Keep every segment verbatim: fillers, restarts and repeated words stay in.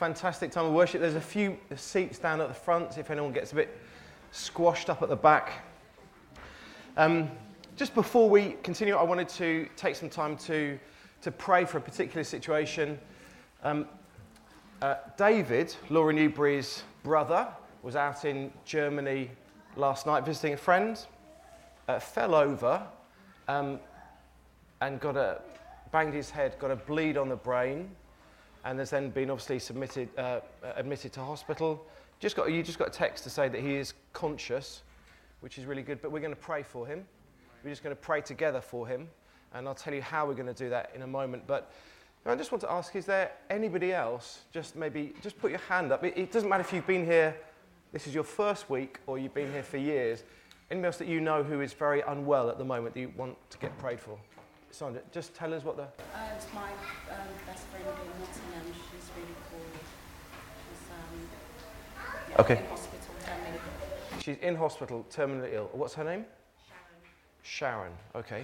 fantastic time of worship. There's a few seats down at the front if anyone gets a bit squashed up at the back. Um, just before we continue, I wanted to take some time to, to pray for a particular situation. Um, uh, David, Laura Newbury's brother, was out in Germany last night visiting a friend, uh, fell over um, and got a, banged his head, got a bleed on the brain, and has then been obviously submitted, uh, admitted to hospital. Just got, you just got a text to say that he is conscious, which is really good, but we're going to pray for him. We're just going to pray together for him, and I'll tell you how we're going to do that in a moment. But I just want to ask, is there anybody else, just maybe, just put your hand up. It, it doesn't matter if you've been here, this is your first week, or you've been here for years. Anybody else that you know who is very unwell at the moment that you want to get prayed for? Sandra, just tell us what the... Uh, it's my um, best friend in Nottingham. She's really poorly. She's um, yeah, okay. in hospital, terminally ill. She's in hospital, terminally ill. What's her name? Sharon. Sharon, okay.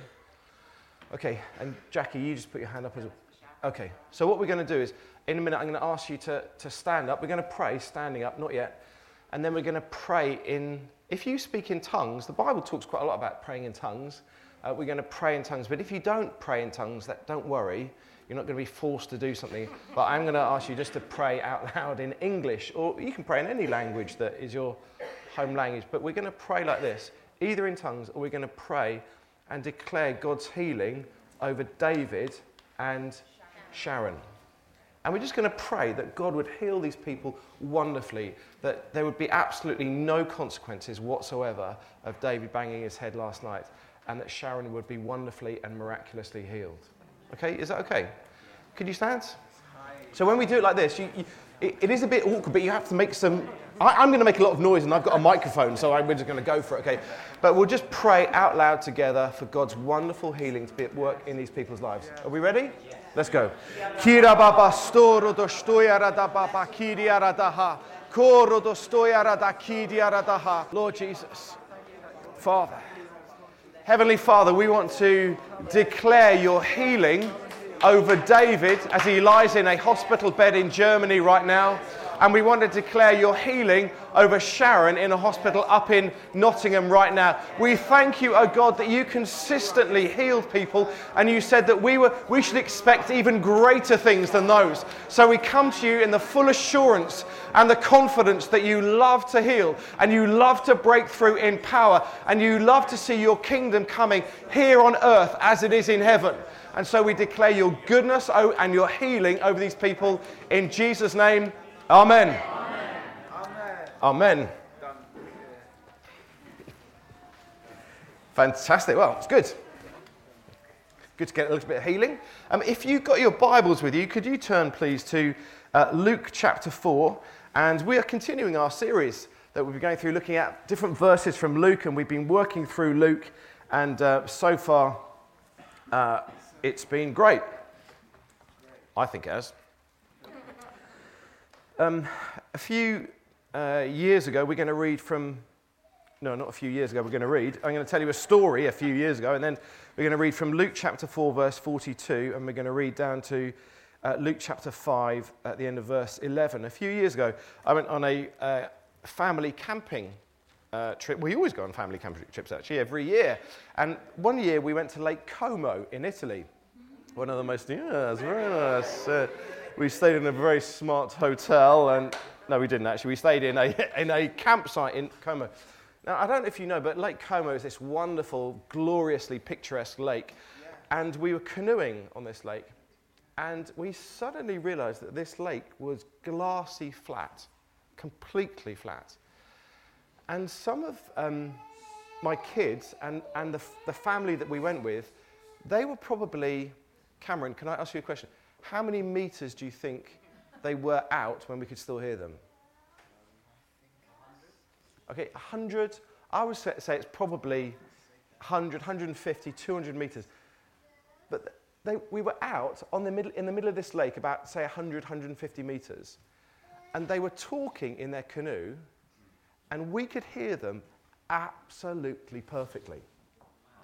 Okay, and Jackie, you just put your hand up as well. Okay, so what we're going to do is, in a minute, I'm going to ask you to, to stand up. We're going to pray, standing up, not yet. And then we're going to pray in... If you speak in tongues, the Bible talks quite a lot about praying in tongues. Uh, we're going to pray in tongues, but if you don't pray in tongues, that, don't worry, you're not going to be forced to do something. But I'm going to ask you just to pray out loud in English, or you can pray in any language that is your home language. But we're going to pray like this, either in tongues, or we're going to pray and declare God's healing over David and Sharon. And we're just going to pray that God would heal these people wonderfully, that there would be absolutely no consequences whatsoever of David banging his head last night, and that Sharon would be wonderfully and miraculously healed. Okay, is that okay? Could you stand? So when we do it like this, you, you, it, it is a bit awkward, but you have to make some... I, I'm going to make a lot of noise, and I've got a microphone, so I'm, we're just going to go for it, okay? But we'll just pray out loud together for God's wonderful healing to be at work in these people's lives. Are we ready? Let's go. Kira baba storo do stoya rada baba kiria radaha. Koro do stoya rada kiria radaha. Lord Jesus, Father, Heavenly Father, we want to declare your healing over David as he lies in a hospital bed in Germany right now. And we want to declare your healing over Sharon in a hospital up in Nottingham right now. We thank you, oh God, that you consistently healed people, and you said that we were we should expect even greater things than those. So we come to you in the full assurance and the confidence that you love to heal, and you love to break through in power, and you love to see your kingdom coming here on earth as it is in heaven. And so we declare your goodness and your healing over these people in Jesus' name. Amen. Amen. Amen. Fantastic. Well, it's good. Good to get a little bit of healing. Um, if you've got your Bibles with you, could you turn, please, to uh, Luke chapter four? And we are continuing our series that we'll be going through, looking at different verses from Luke, and we've been working through Luke, and uh, so far uh, it's been great. I think it has. Um, a few uh, years ago, we're going to read from, no, not a few years ago, we're going to read, I'm going to tell you a story a few years ago, and then we're going to read from Luke chapter four, verse forty-two, and we're going to read down to uh, Luke chapter five at the end of verse eleven. A few years ago, I went on a uh, family camping uh, trip. We always go on family camping trips, actually, every year. And one year, we went to Lake Como in Italy. One of the most, yes, very nice. Uh, We stayed in a very smart hotel, and no, we didn't actually. We stayed in a in a campsite in Como. Now, I don't know if you know, but Lake Como is this wonderful, gloriously picturesque lake, yeah. And we were canoeing on this lake, and we suddenly realised that this lake was glassy flat, completely flat. And some of um, my kids and and the the family that we went with, they were probably, Cameron, can I ask you a question? How many meters do you think they were out when we could still hear them? Okay, one hundred. I would say it's probably one hundred, one hundred fifty, two hundred meters. But they, we were out on the middle, in the middle of this lake, about, say, one hundred, one hundred fifty meters. And they were talking in their canoe, and we could hear them absolutely perfectly.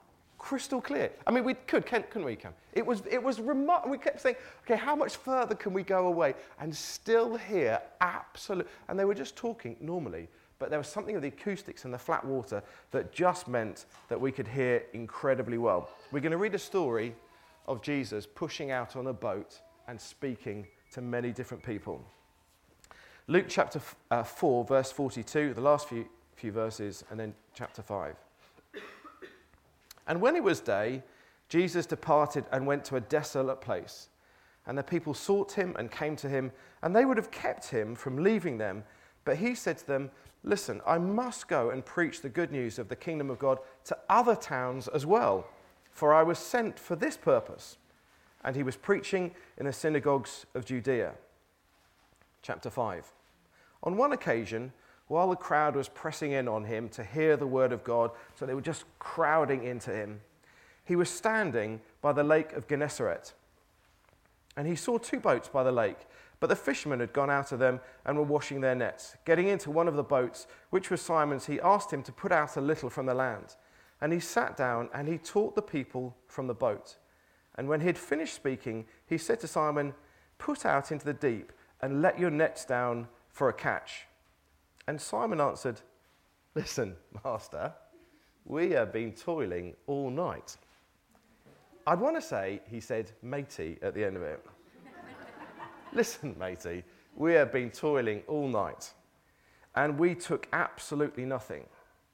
crystal clear. I mean, we could, couldn't we, Cam? It was, it was remarkable. We kept saying, okay, how much further can we go away and still hear absolute, and they were just talking normally, but there was something of the acoustics and the flat water that just meant that we could hear incredibly well. We're going to read a story of Jesus pushing out on a boat and speaking to many different people. Luke chapter uh, four, verse forty-two, the last few, few verses, and then chapter five. And when it was day, Jesus departed and went to a desolate place. And the people sought him and came to him, and they would have kept him from leaving them. But he said to them, listen, I must go and preach the good news of the kingdom of God to other towns as well, for I was sent for this purpose. And he was preaching in the synagogues of Judea. Chapter five. On one occasion, while the crowd was pressing in on him to hear the word of God, so they were just crowding into him, he was standing by the lake of Gennesaret. And he saw two boats by the lake, but the fishermen had gone out of them and were washing their nets. Getting into one of the boats, which was Simon's, he asked him to put out a little from the land. And he sat down and he taught the people from the boat. And when he had finished speaking, he said to Simon, put out into the deep and let your nets down for a catch. And Simon answered, listen, Master, we have been toiling all night. I'd want to say, he said, matey at the end of it. Listen, matey, we have been toiling all night, and we took absolutely nothing.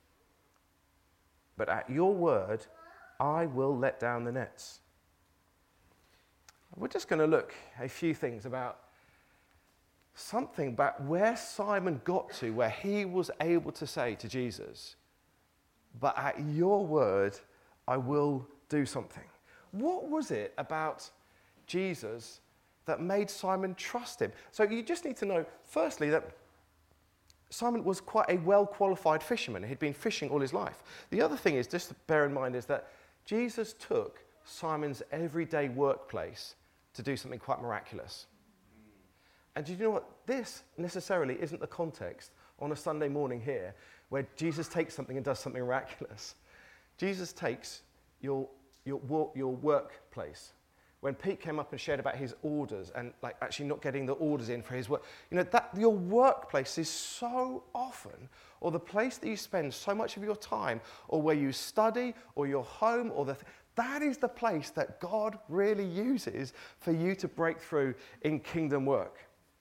But at your word, I will let down the nets. We're just going to look at a few things about something about where Simon got to, where he was able to say to Jesus, but at your word, I will do something. What was it about Jesus that made Simon trust him? So you just need to know, firstly, that Simon was quite a well-qualified fisherman. He'd been fishing all his life. The other thing is, just to bear in mind, is that Jesus took Simon's everyday workplace to do something quite miraculous. And do you know what? This necessarily isn't the context on a Sunday morning here where Jesus takes something and does something miraculous. Jesus takes your, your, your workplace. When Pete came up and shared about his orders and like actually not getting the orders in for his work, you know, that your workplace is so often, or the place that you spend so much of your time, or where you study, or your home, or the th- that is the place that God really uses for you to break through in kingdom work.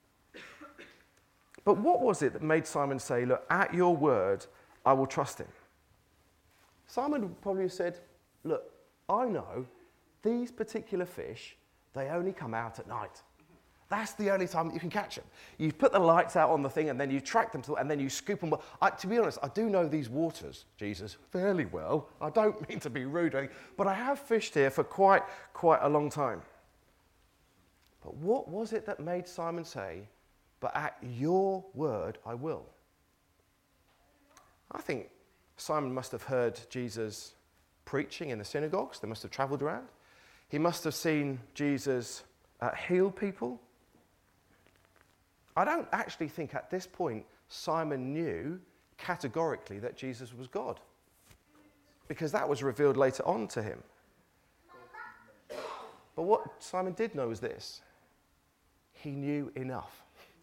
But what was it that made Simon say, look, at your word, I will trust him? Simon would probably have said, look, I know these particular fish, they only come out at night. That's the only time that you can catch them. You put the lights out on the thing and then you track them, to, and then you scoop them. I, to be honest, I do know these waters, Jesus, fairly well. I don't mean to be rude, or anything, but I have fished here for quite, quite a long time. But what was it that made Simon say, but at your word I will? I think Simon must have heard Jesus preaching in the synagogues. They must have traveled around. He must have seen Jesus uh, heal people. I don't actually think at this point Simon knew categorically that Jesus was God, because that was revealed later on to him. But what Simon did know was this: he knew enough.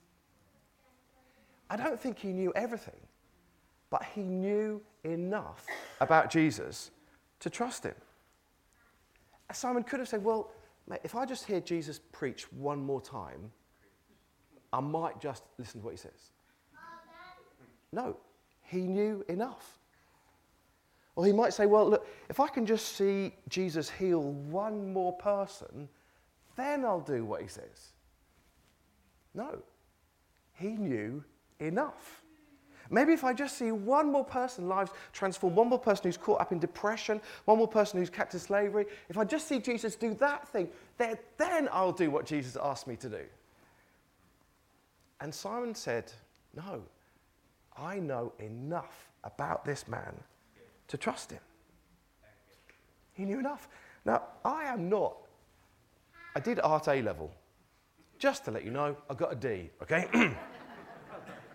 I don't think he knew everything, but he knew enough about Jesus to trust him. Simon could have said, well, mate, if I just hear Jesus preach one more time, I might just listen to what he says. No, he knew enough. Or he might say, well, look, if I can just see Jesus heal one more person, then I'll do what he says. No, he knew enough. Maybe if I just see one more person, lives transformed, one more person who's caught up in depression, one more person who's kept in slavery, if I just see Jesus do that thing, then, then I'll do what Jesus asked me to do. And Simon said, no, I know enough about this man to trust him. He knew enough. Now, I am not, I did Art A level. Just to let you know, I got a D, okay?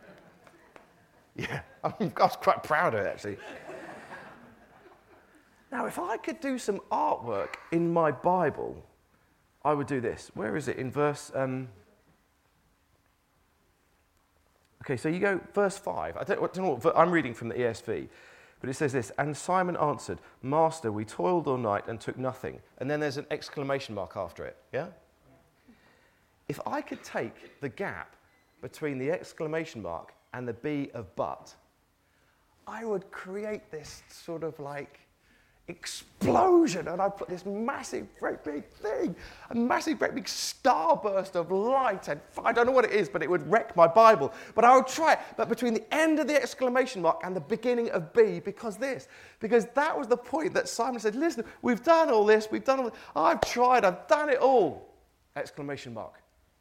Yeah, I was quite proud of it, actually. Now, if I could do some artwork in my Bible, I would do this. Where is it? In verse... Um, okay, so you go verse five. I don't, I don't know what... I'm reading from the E S V. But it says this, and Simon answered, Master, we toiled all night and took nothing. And then there's an exclamation mark after it, yeah? If I could take the gap between the exclamation mark and the B of but, I would create this sort of like explosion, and I'd put this massive, great big thing, a massive, great big starburst of light, and I don't know what it is, but it would wreck my Bible. But I would try it, but between the end of the exclamation mark and the beginning of B, because this, because that was the point that Simon said, listen, we've done all this, we've done all this, I've tried, I've done it all, exclamation mark.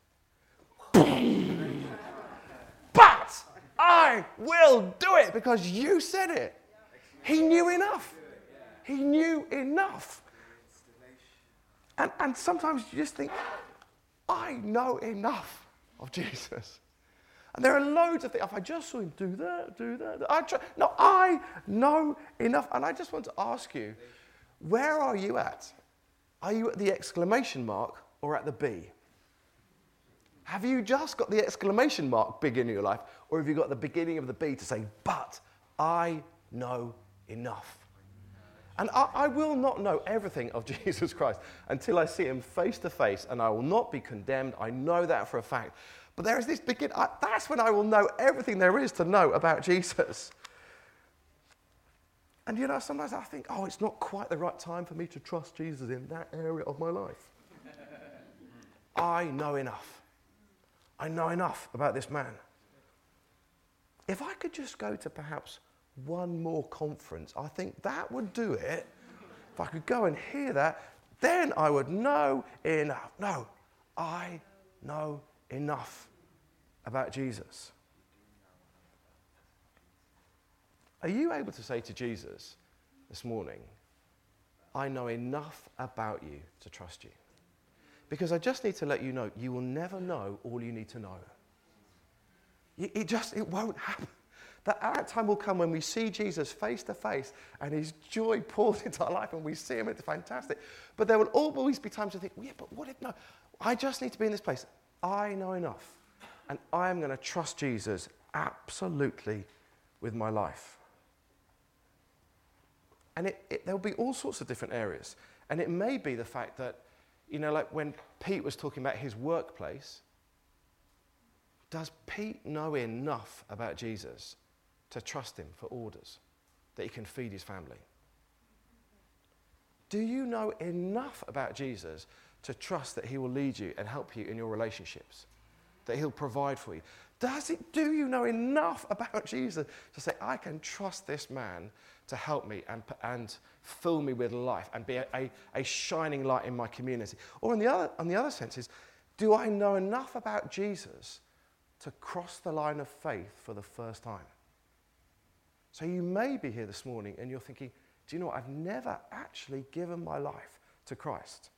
But I will do it because you said it. He knew enough. He knew enough. And, and sometimes you just think, I know enough of Jesus. And there are loads of things. If I just saw him do that, do that, I try. No, I know enough. And I just want to ask you, where are you at? Are you at the exclamation mark or at the B? Have you just got the exclamation mark big in your life, or have you got the beginning of the B to say, but I know enough? And I, I will not know everything of Jesus Christ until I see him face to face, and I will not be condemned. I know that for a fact. But there is this begin. I, that's when I will know everything there is to know about Jesus. And you know, sometimes I think, oh, it's not quite the right time for me to trust Jesus in that area of my life. I know enough. I know enough about this man. If I could just go to perhaps one more conference, I think that would do it. If I could go and hear that, then I would know enough. No, I know enough about Jesus. Are you able to say to Jesus this morning, I know enough about you to trust you? Because I just need to let you know, you will never know all you need to know. It just, it won't happen. That our time will come when we see Jesus face to face and his joy pours into our life and we see him, it's fantastic. But there will always be times to think, well, yeah, but what if, no, I just need to be in this place. I know enough. And I am going to trust Jesus absolutely with my life. And it, it, there'll be all sorts of different areas. And it may be the fact that, you know, like when Pete was talking about his workplace, does Pete know enough about Jesus to trust him for orders, that he can feed his family? Do you know enough about Jesus to trust that he will lead you and help you in your relationships, that he'll provide for you? Does it, do you know enough about Jesus to say, I can trust this man to help me and, and fill me with life and be a, a, a shining light in my community? Or in the other, on the other sense is, do I know enough about Jesus to cross the line of faith for the first time? So you may be here this morning and you're thinking, do you know what? I've never actually given my life to Christ.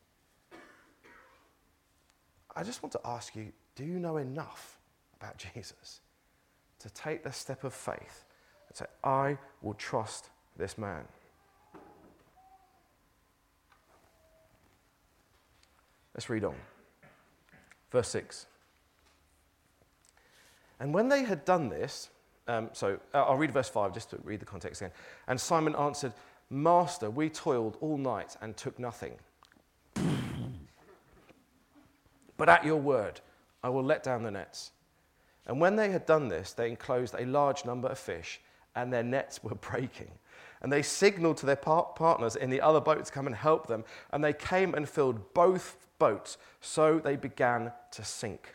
I just want to ask you, do you know enough about Jesus to take the step of faith and say, I will trust this man? Let's read on. Verse six. And when they had done this, um, so uh, I'll read verse five just to read the context again. And Simon answered, Master, we toiled all night and took nothing. But at your word, I will let down the nets. And when they had done this, they enclosed a large number of fish, and their nets were breaking. And they signaled to their par- partners in the other boat to come and help them, and they came and filled both boats, so they began to sink.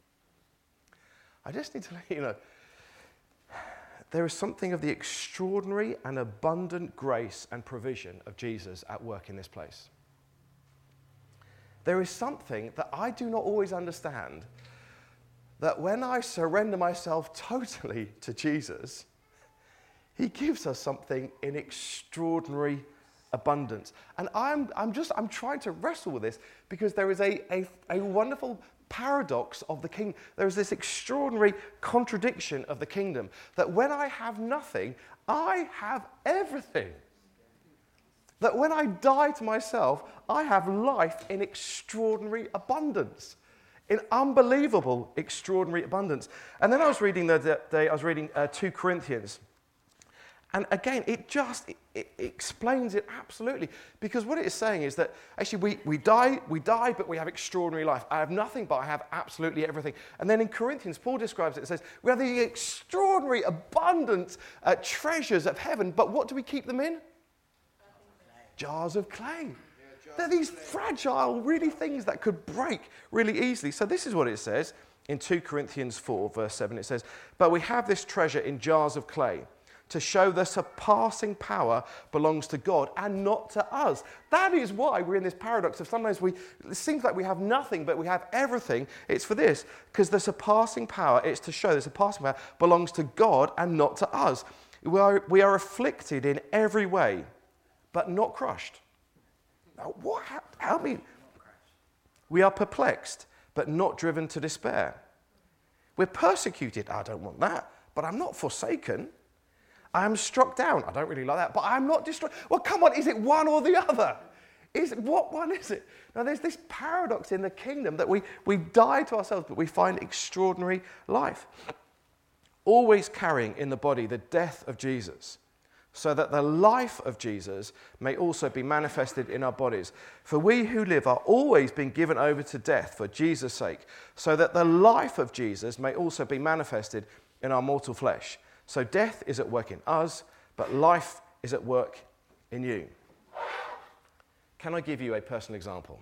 I just need to let you know, there is something of the extraordinary and abundant grace and provision of Jesus at work in this place. There is something that I do not always understand, that when I surrender myself totally to Jesus, he gives us something in extraordinary abundance. And I'm, I'm just, I'm trying to wrestle with this because there is a, a, a wonderful paradox of the kingdom. There is this extraordinary contradiction of the kingdom that when I have nothing, I have everything. that when I die to myself, I have life in extraordinary abundance, in unbelievable, extraordinary abundance. And then I was reading the other day, I was reading uh, Second Corinthians. And again, it just it, it explains it absolutely. Because what it is saying is that actually we, we die, we die, but we have extraordinary life. I have nothing, but I have absolutely everything. And then in Corinthians, Paul describes it and says, we have the extraordinary, abundant uh, treasures of heaven, but what do we keep them in? Jars of clay. They're these fragile, really things that could break really easily. So this is what it says in Second Corinthians four, verse seven. It says, but we have this treasure in jars of clay, to show the surpassing power belongs to God and not to us. That is why we're in this paradox of sometimes we, it seems like we have nothing, but we have everything. It's for this, because the surpassing power, it's to show the surpassing power belongs to God and not to us. We are, we are afflicted in every way, but not crushed. Now, what? Help me. We are perplexed, but not driven to despair. We're persecuted. I don't want that, but I'm not forsaken. I am struck down. I don't really like that, but I'm not destroyed. Well, come on, is it one or the other? Is it, what one is it? Now, there's this paradox in the kingdom that we, we die to ourselves, but we find extraordinary life. Always carrying in the body the death of Jesus, so that the life of Jesus may also be manifested in our bodies. For we who live are always being given over to death for Jesus' sake, so that the life of Jesus may also be manifested in our mortal flesh. So death is at work in us, but life is at work in you. Can I give you a personal example?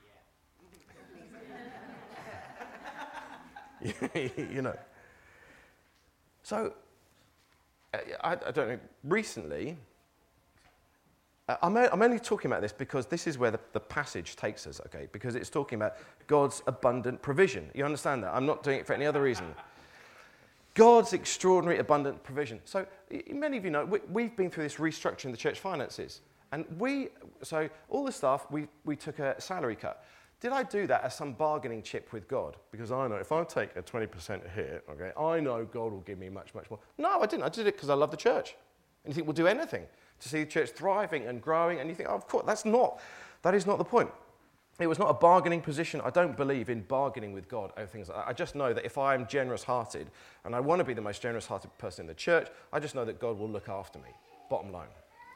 Yeah. You know. So, I, I don't know, recently, uh, I'm, I'm only talking about this because this is where the, the passage takes us, okay? Because it's talking about God's abundant provision. You understand that? I'm not doing it for any other reason. God's extraordinary abundant provision. So many of you know, we, we've been through this restructuring the church finances. And we, so all the staff, we, we took a salary cut. Did I do that as some bargaining chip with God? Because I know if I take a twenty percent hit, okay, I know God will give me much, much more. No, I didn't. I did it because I love the church. And you think we'll do anything to see the church thriving and growing. And you think, oh, of course, that's not, that is not the point. It was not a bargaining position. I don't believe in bargaining with God over things like that. I just know that if I am generous-hearted, and I want to be the most generous-hearted person in the church, I just know that God will look after me. Bottom line.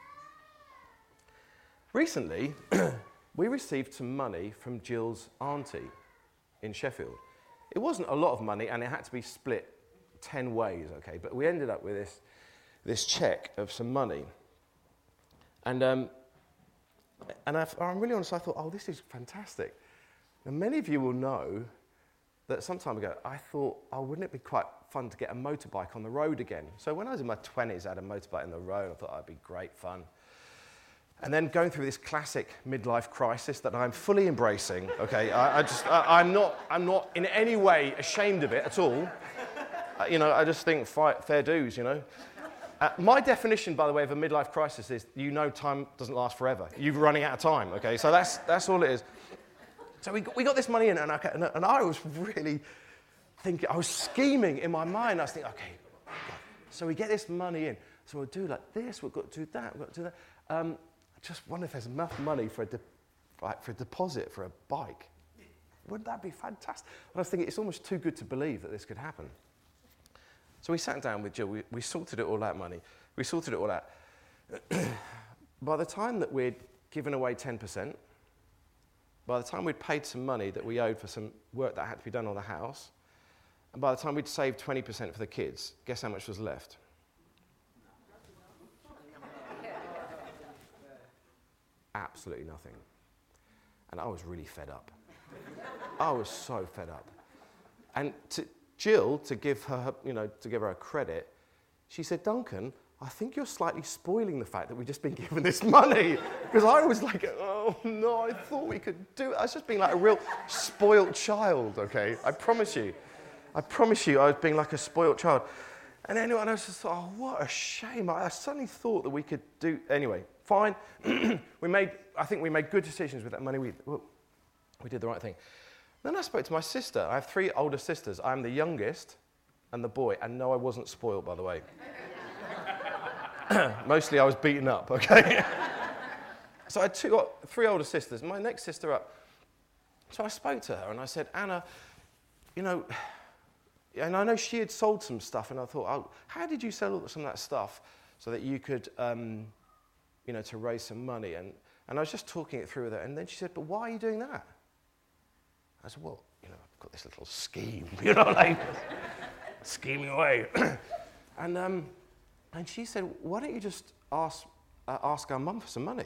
Recently, we received some money from Jill's auntie in Sheffield. It wasn't a lot of money, and it had to be split ten ways, okay? But we ended up with this, this cheque of some money. And... Um, And I've, I'm really honest, I thought, oh, this is fantastic. Now, many of you will know that some time ago, I thought, oh, wouldn't it be quite fun to get a motorbike on the road again? So when I was in my twenties, I had a motorbike on the road. I thought that'd be great fun. And then going through this classic midlife crisis that I'm fully embracing, okay, I, I just, I, I'm not, I'm not in any way ashamed of it at all. Uh, you know, I just think fight, fair dues, you know. Uh, my definition, by the way, of a midlife crisis is you know time doesn't last forever. You're running out of time, okay? So that's that's all it is. So we got, we got this money in, and I, and I was really thinking, I was scheming in my mind. I was thinking, okay, so we get this money in. So we'll do like this, we've got to do that, we've got to do that. Um, I just wonder if there's enough money for a, de- like for a deposit for a bike. Wouldn't that be fantastic? And I was thinking, it's almost too good to believe that this could happen. So we sat down with Jill, we, we sorted it all out, money. We sorted it all out. By the time that we'd given away ten percent, by the time we'd paid some money that we owed for some work that had to be done on the house, and by the time we'd saved twenty percent for the kids, guess how much was left? Absolutely nothing. And I was really fed up. I was so fed up. And to Jill, to give her, you know, to give her credit, she said, Duncan, I think you're slightly spoiling the fact that we've just been given this money. Because I was like, oh no, I thought we could do it. I was just being like a real spoilt child, okay? I promise you. I promise you I was being like a spoilt child. And anyway, I was just thought, oh, what a shame. I, I suddenly thought that we could do, anyway, fine. we made, I think we made good decisions with that money. We, we did the right thing. Then I spoke to my sister. I have three older sisters. I'm the youngest and the boy. And no, I wasn't spoiled, by the way. Mostly I was beaten up, okay? So I had two, got three older sisters. My next sister up. So I spoke to her and I said, Anna, you know, and I know she had sold some stuff, and I thought, oh, how did you sell some of that stuff so that you could, um, you know, to raise some money? And, and I was just talking it through with her, and then she said, but why are you doing that? I said, well, you know, I've got this little scheme, you know, like scheming away. and um, and she said, why don't you just ask uh, ask our mum for some money?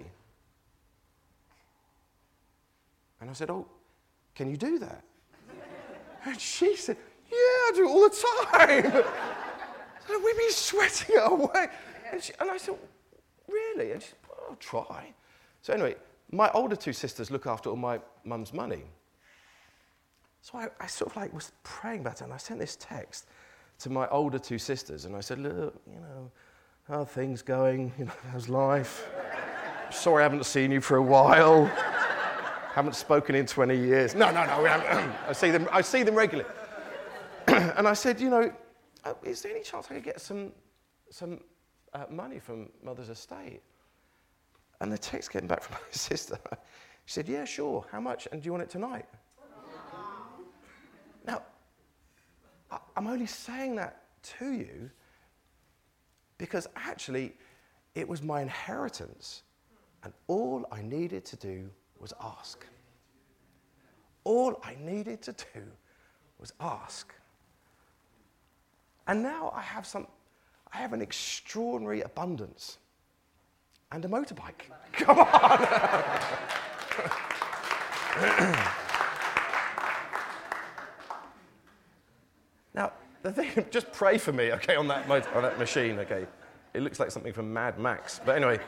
And I said, oh, can you do that? And she said, yeah, I do it all the time. So we'd be sweating it away. And, she, and I said, really? And she said, well, I'll try. So anyway, my older two sisters look after all my mum's money. So I, I sort of like was praying about it, and I sent this text to my older two sisters, and I said, look, you know, how are things going? You know, how's life? Sorry I haven't seen you for a while. Haven't spoken in twenty years. No, no, no, we haven't. I see them, I see them regularly. And I said, you know, uh, is there any chance I could get some, some uh, money from Mother's estate? And the text came back from my sister. She said, yeah, sure. How much? And do you want it tonight? Now, I, I'm only saying that to you because actually it was my inheritance, and all I needed to do was ask. All I needed to do was ask. And now I have some, I have an extraordinary abundance and a motorbike. Come on! Now, the thing, just pray for me, okay, on that, motor, on that machine, okay? It looks like something from Mad Max, but anyway.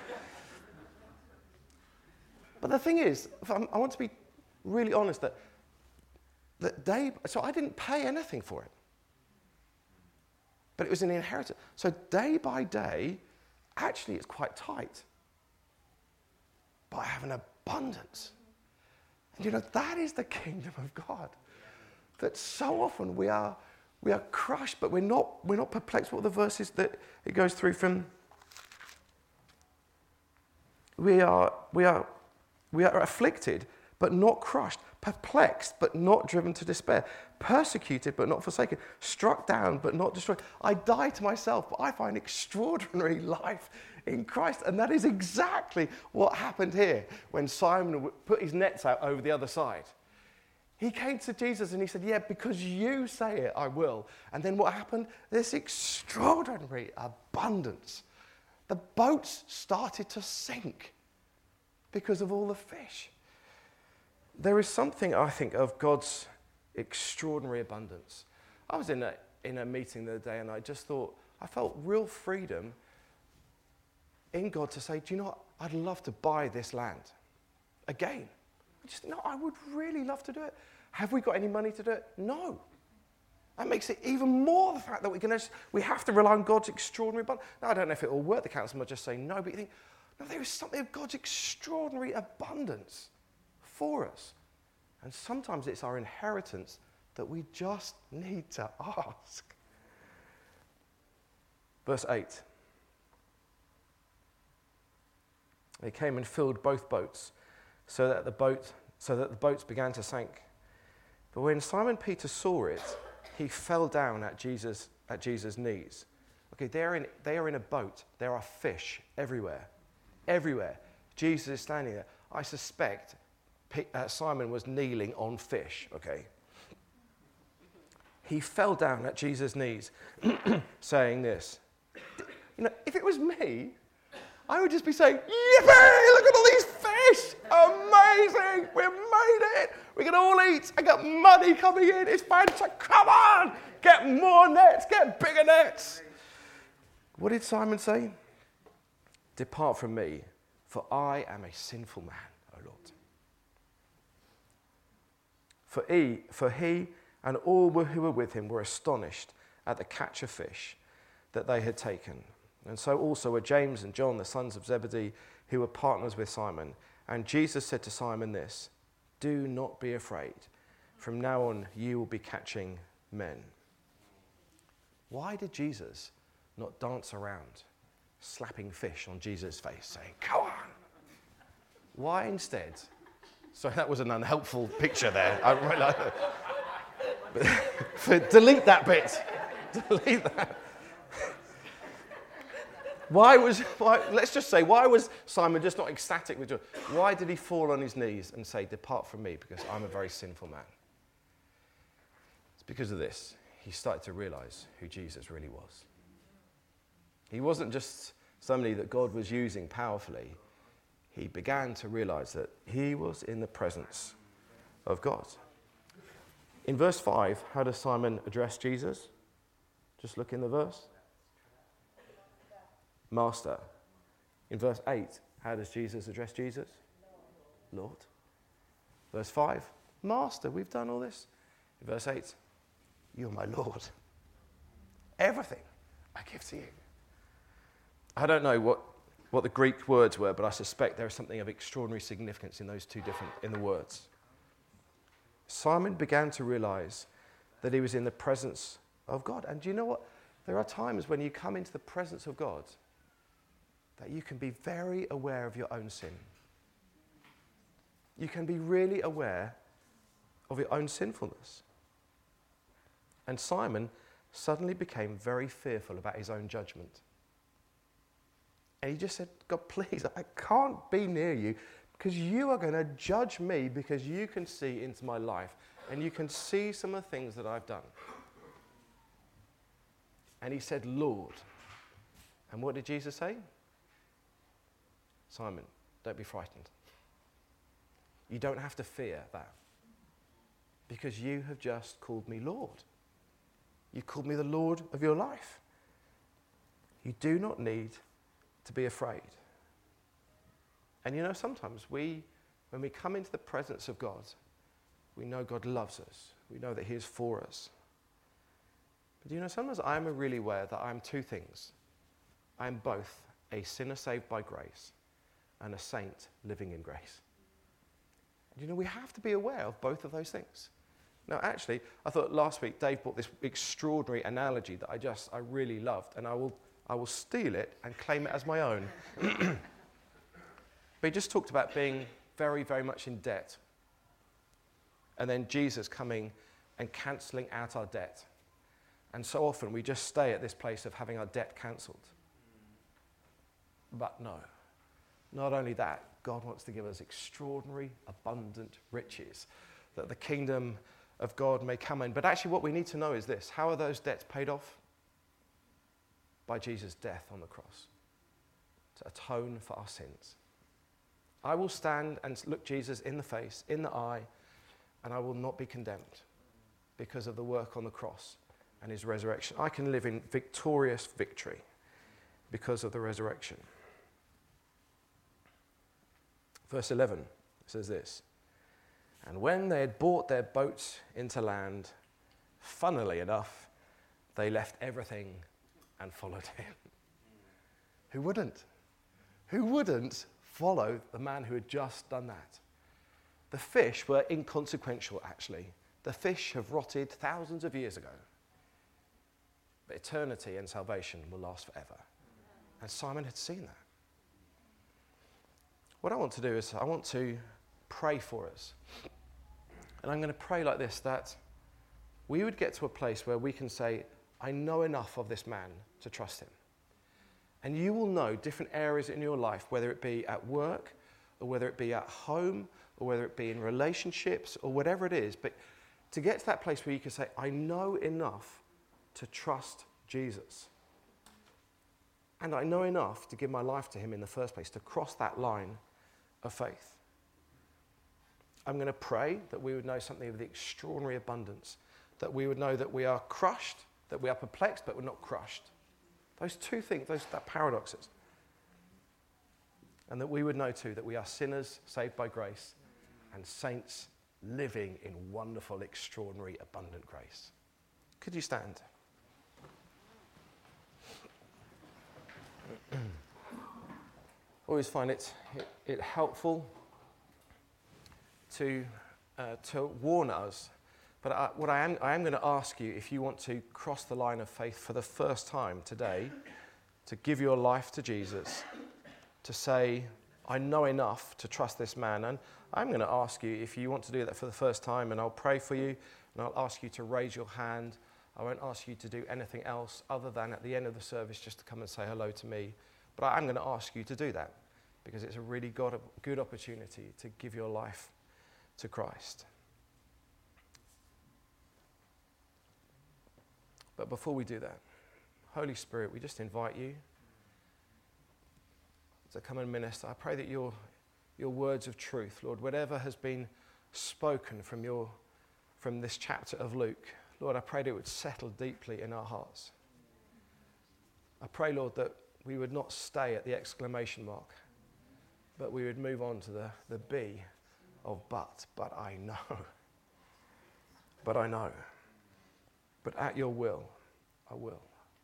But the thing is, I want to be really honest, that, that day, so I didn't pay anything for it. But it was an inheritance. So day by day, actually it's quite tight. But I have an abundance. And you know, that is the kingdom of God. That so often we are we are crushed, but we're not we're not perplexed. What are the verses that it goes through from? We are we are we are afflicted, but not crushed, perplexed, but not driven to despair, persecuted, but not forsaken, struck down, but not destroyed. I die to myself, but I find extraordinary life in Christ. And that is exactly what happened here when Simon put his nets out over the other side. He came to Jesus and he said, yeah, because you say it, I will. And then what happened? This extraordinary abundance. The boats started to sink because of all the fish. There is something, I think, of God's extraordinary abundance. I was in a, in a meeting the other day, and I just thought, I felt real freedom in God to say, do you know what? I'd love to buy this land again. I just, no, I would really love to do it. Have we got any money to do it? No. That makes it even more the fact that we can just, we have to rely on God's extraordinary abundance. Now, I don't know if it will work, the council might just say no, but you think, no, there is something of God's extraordinary abundance for us. And sometimes it's our inheritance that we just need to ask. Verse eight. They came and filled both boats, so that the boat, so that the boats began to sink. But when Simon Peter saw it, he fell down at Jesus at Jesus' knees. Okay, they are in they are in a boat. There are fish everywhere, everywhere. Jesus is standing there. I suspect Uh, Simon was kneeling on fish, okay? He fell down at Jesus' knees, saying this. You know, if it was me, I would just be saying, yippee, look at all these fish! Amazing! We've made it! We can all eat! I got money coming in! It's fantastic! Come on! Get more nets! Get bigger nets! What did Simon say? Depart from me, for I am a sinful man, O Lord. For he, for he and all who were with him were astonished at the catch of fish that they had taken. And so also were James and John, the sons of Zebedee, who were partners with Simon. And Jesus said to Simon this, do not be afraid. From now on you will be catching men. Why did Jesus not dance around, slapping fish on Jesus' face, saying, go on, Why instead? Sorry, that was an unhelpful picture there. I really like it. Delete that bit. Delete that. Why was, why, let's just say, why was Simon just not ecstatic with joy? Why did he fall on his knees and say, depart from me, because I'm a very sinful man? It's because of this. He started to realize who Jesus really was. He wasn't just somebody that God was using powerfully. He began to realize that he was in the presence of God. In verse five, how does Simon address Jesus? Just look in the verse. Master. In verse eight, how does Jesus address Jesus? Lord. Lord. Verse five, Master, we've done all this. In verse eight, you're my Lord. Everything I give to you. I don't know what, what the Greek words were, but I suspect there is something of extraordinary significance in those two different, in the words. Simon began to realize that he was in the presence of God. And do you know what? There are times when you come into the presence of God that you can be very aware of your own sin. You can be really aware of your own sinfulness. And Simon suddenly became very fearful about his own judgment. And he just said, God, please, I can't be near you because you are going to judge me because you can see into my life and you can see some of the things that I've done. And he said, Lord. And what did Jesus say? Simon, don't be frightened. You don't have to fear that because you have just called me Lord. You called me the Lord of your life. You do not need to be afraid. And you know, sometimes we, when we come into the presence of God, we know God loves us. We know that he is for us. But you know, sometimes I'm really aware that I'm two things. I'm both a sinner saved by grace and a saint living in grace. And you know, we have to be aware of both of those things. Now, actually, I thought last week Dave brought this extraordinary analogy that I just, I really loved, and I will, I will steal it and claim it as my own. But he just talked about being very, very much in debt. And then Jesus coming and cancelling out our debt. And so often we just stay at this place of having our debt cancelled. But no, not only that, God wants to give us extraordinary, abundant riches, that the kingdom of God may come in. But actually what we need to know is this: how are those debts paid off? By Jesus' death on the cross, to atone for our sins. I will stand and look Jesus in the face, in the eye, and I will not be condemned because of the work on the cross and his resurrection. I can live in victorious victory because of the resurrection. Verse eleven says this: and when they had brought their boats into land, funnily enough, they left everything and followed him. Who wouldn't? Who wouldn't follow the man who had just done that? The fish were inconsequential, actually. The fish have rotted thousands of years ago. But eternity and salvation will last forever. And Simon had seen that. What I want to do is I want to pray for us. And I'm going to pray like this, that we would get to a place where we can say, I know enough of this man to trust him. And you will know different areas in your life, whether it be at work, or whether it be at home, or whether it be in relationships, or whatever it is. But to get to that place where you can say, I know enough to trust Jesus. And I know enough to give my life to him in the first place, to cross that line of faith. I'm going to pray that we would know something of the extraordinary abundance, that we would know that we are crushed, that we are perplexed, but we're not crushed. Those two things, those that paradoxes. And that we would know too that we are sinners saved by grace and saints living in wonderful, extraordinary, abundant grace. Could you stand? Always find it, it, it helpful to, uh, to warn us. But I, what I am, I am going to ask you, if you want to cross the line of faith for the first time today, to give your life to Jesus, to say, I know enough to trust this man. And I'm going to ask you if you want to do that for the first time, and I'll pray for you, and I'll ask you to raise your hand. I won't ask you to do anything else other than at the end of the service just to come and say hello to me. But I'm going to ask you to do that because it's a really good, good opportunity to give your life to Christ. But before we do that, Holy Spirit, we just invite you to come and minister. I pray that your, your words of truth, Lord, whatever has been spoken from, your, from this chapter of Luke, Lord, I pray that it would settle deeply in our hearts. I pray, Lord, that we would not stay at the exclamation mark, but we would move on to the, the B of but, but I know. But I know. But at your will, I will.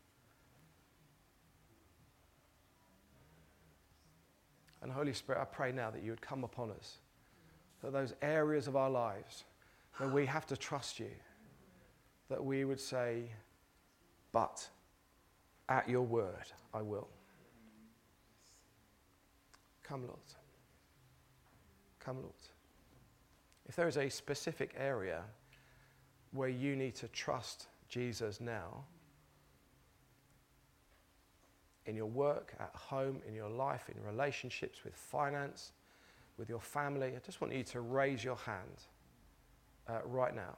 And Holy Spirit, I pray now that you would come upon us, that those areas of our lives where we have to trust you, that we would say, but at your word, I will. Come, Lord. Come, Lord. If there is a specific area where you need to trust Jesus now, in your work, at home, in your life, in relationships, with finance, with your family, I just want you to raise your hand uh, right now.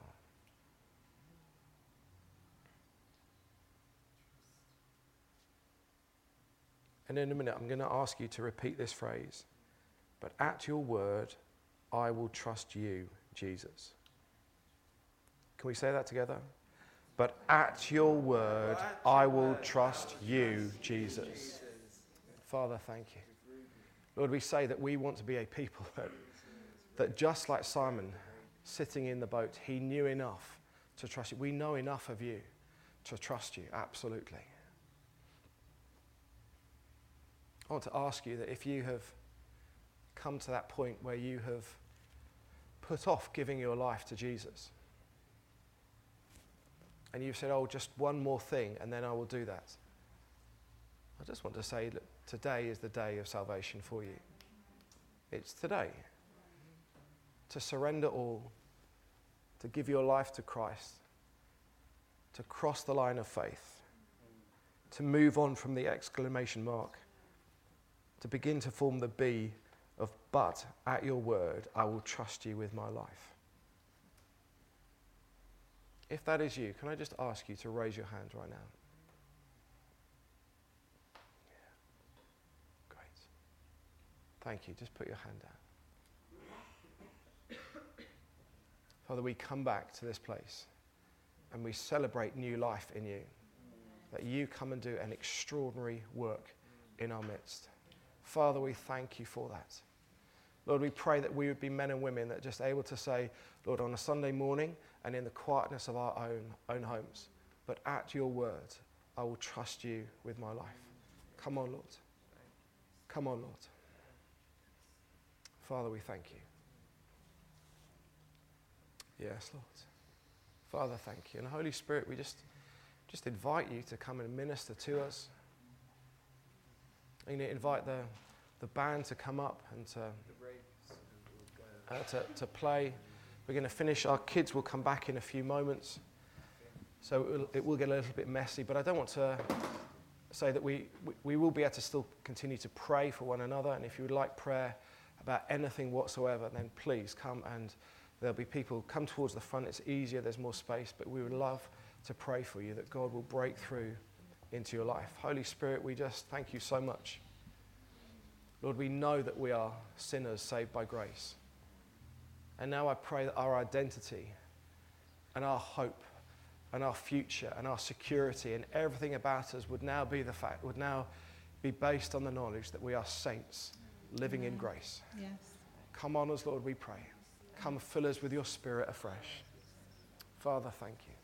And in a minute, I'm going to ask you to repeat this phrase. But at your word, I will trust you, Jesus. Can we say that together? But at your word, I will trust you, Jesus. Father, thank you. Lord, we say that we want to be a people that, that just like Simon, sitting in the boat, he knew enough to trust you. We know enough of you to trust you, absolutely. I want to ask you that if you have come to that point where you have put off giving your life to Jesus, and you've said, oh, just one more thing, and then I will do that. I just want to say that today is the day of salvation for you. It's today to surrender all, to give your life to Christ, to cross the line of faith, to move on from the exclamation mark, to begin to form the B of, but at your word, I will trust you with my life. If that is you, can I just ask you to raise your hand right now? Yeah. Great. Thank you. Just put your hand down. Father, we come back to this place and we celebrate new life in you. That you come and do an extraordinary work in our midst. Father, we thank you for that. Lord, we pray that we would be men and women that are just able to say, Lord, on a Sunday morning and in the quietness of our own, own homes, but at your word, I will trust you with my life. Come on, Lord. Come on, Lord. Father, we thank you. Yes, Lord. Father, thank you. And Holy Spirit, we just, just invite you to come and minister to us. I'm going to invite the, the band to come up and to, uh, to, to play. We're going to finish. Our kids will come back in a few moments. So it will, it will get a little bit messy. But I don't want to say that we, we, we will be able to still continue to pray for one another. And if you would like prayer about anything whatsoever, then please come, and there'll be people come towards the front. It's easier. There's more space. But we would love to pray for you that God will break through into your life. Holy Spirit, we just thank you so much. Lord, we know that we are sinners saved by grace. And now I pray that our identity and our hope and our future and our security and everything about us would now be the fact, would now be based on the knowledge that we are saints living in grace. Yes. Come on us, Lord, we pray. Come fill us with your Spirit afresh. Father, thank you.